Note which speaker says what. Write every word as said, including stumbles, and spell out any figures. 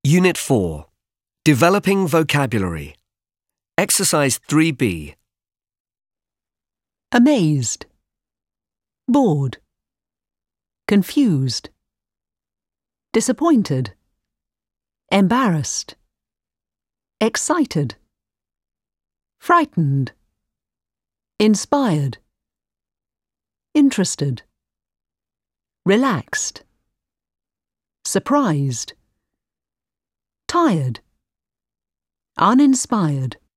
Speaker 1: Unit four. Developing Vocabulary. Exercise three B.
Speaker 2: Amazed, bored, confused, disappointed, embarrassed, excited, frightened, inspired, interested, relaxed, surprised, tired, uninspired.